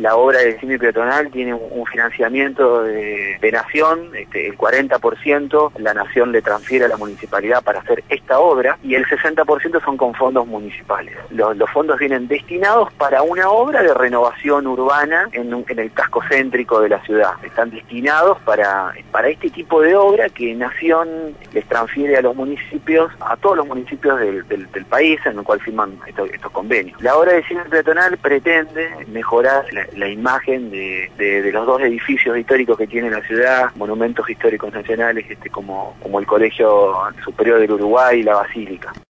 La obra de cine peatonal tiene un financiamiento de Nación, el 40% la Nación le transfiere a la municipalidad para hacer esta obra y el 60% son con fondos municipales. Los fondos vienen destinados para una obra de renovación urbana en el casco céntrico de la ciudad. Están destinados para este tipo de obra que Nación les transfiere a los municipios, a todos los municipios del país, en el cual firman estos convenios. La obra de cine peatonal pretende mejorar la imagen de los dos edificios históricos que tiene la ciudad, monumentos históricos nacionales como el Colegio Superior del Uruguay y la Basílica.